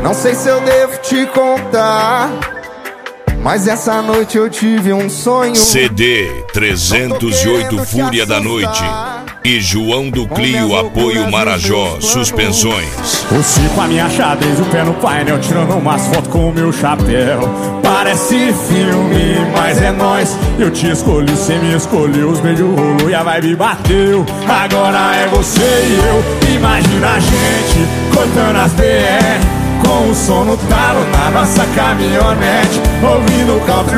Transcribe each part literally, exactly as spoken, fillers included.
Não sei se eu devo te contar, mas essa noite eu tive um sonho. C D trezentos e oito Fúria da Noite e João do Clio Apoio Marajó Suspensões. O Cico, a minha xadrez, o pé no painel, tirando umas fotos com o meu chapéu. Parece filme, mas é nóis. Eu te escolhi, cê me escolheu. Os beijos rolou e a vibe bateu. Agora é você e eu. Imagina a gente cortando as B R, com o som no talo na nossa caminhonete, ouvindo country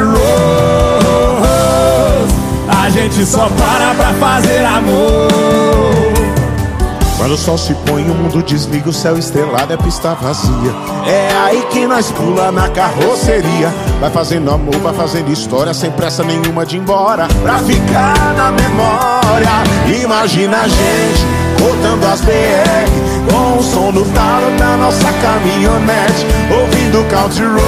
roads. A gente só para pra fazer amor. Quando o sol se põe, o mundo desliga, o céu estrelado, é pista vazia. É aí que nós pula na carroceria. Vai fazendo amor, vai fazendo história, sem pressa nenhuma de ir embora, pra ficar na memória. Imagina a gente botando as B R, com o som no talo da nossa caminhonete, ouvindo country roads.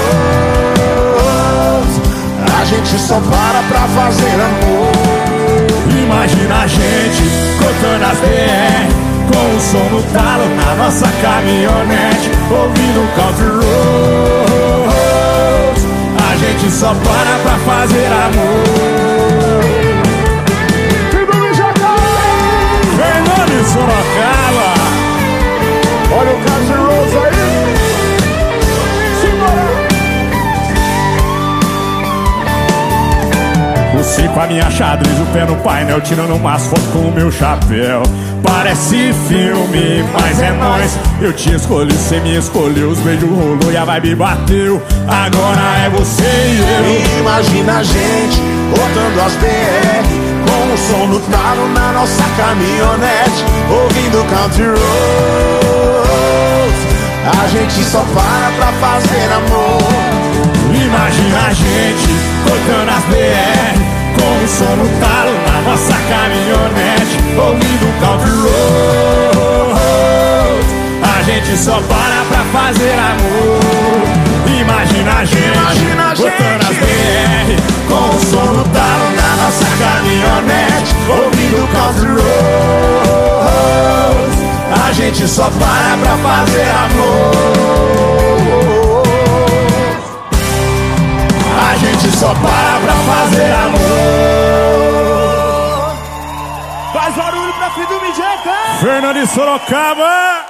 A gente só para pra fazer amor. Imagina a gente cortando as B R, com o som no talo na nossa caminhonete, ouvindo country roads. A gente só para pra fazer amor. Fernando de Sorocaba, Olha o country roads aí. o Cico, a minha xadrez, o pé no painel, tirando umas fotos com o meu chapéu. Parece filme, mas é nóis. Eu te escolhi, cê me escolheu. Os beijos rolou e a vibe bateu. Agora é você e eu. Imagina a gente botando as B R, com o som no talo na nossa caminhonete, ouvindo country roads. A gente só para pra fazer amor. Imagina a gente cortando as B R, com o som no talo na nossa caminhonete, ouvindo country roads. A gente só para pra fazer amor. Imagina a gente Imagina a cortando as B R, com o som no talo na nossa caminhonete, ouvindo country roads. a gente só para pra fazer amor. A gente só para pra fazer amor. Faz barulho pra filho do Mijeta. Fernando de Sorocaba.